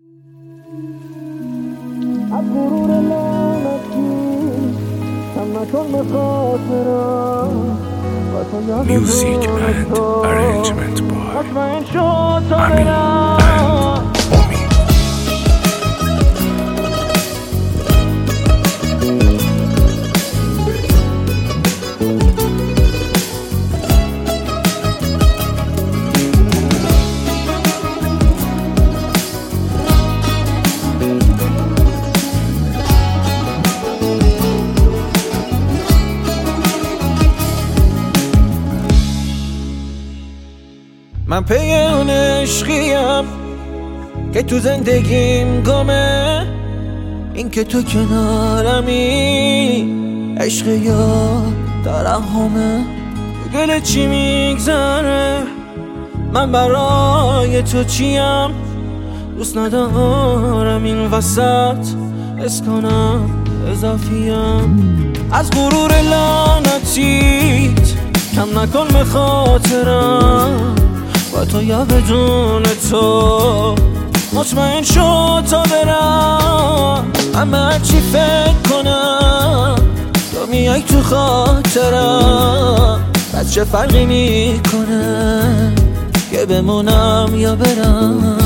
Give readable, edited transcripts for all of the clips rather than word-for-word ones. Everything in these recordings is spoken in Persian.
از غرور لعنتی کم نکن به خاطرم Music and arrangement by مطمئن شو تا Amin برم and Omi. من پی اون عشقیم که تو زندگیم گمه، این که تو کنارمی عشق یا ترحمه. گل چی میگذره من برای تو چیم، دوست ندارم این وسط حس کنم اضافیم. از غرور لعنتیت کم نکن به خاطرم، با تو یا بدون تو مطمئن شو تا برم. اما چی فکر کنم تو میای تو خاطرم، پس چه فرقی میکنه که بمونم یا برم.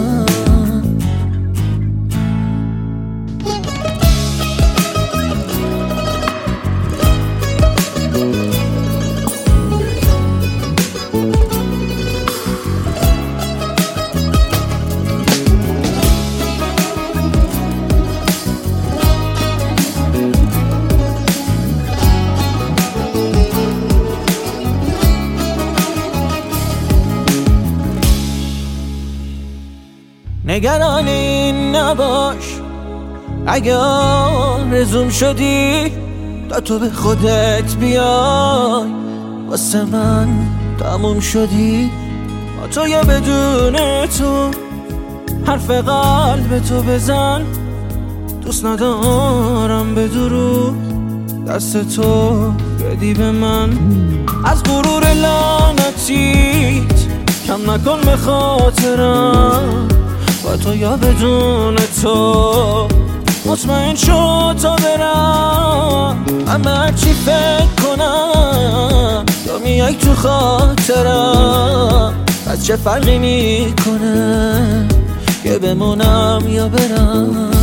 نگران این نباش اگه آرزوم شدی، تا تو به خودت بیای واسه من تموم شدی. با تو یا بدون تو حرف قلب تو بزن، دوست ندارم به دروغ دست تو بدی به من. از غرور لعنتیت کم نکن به خاطرم، با تو یا بدون تو مطمئن شو تا برم. اما چی فکر کنم تو میای تو خاطرم، پس چه فرقی میکنه که بمونم یا برم.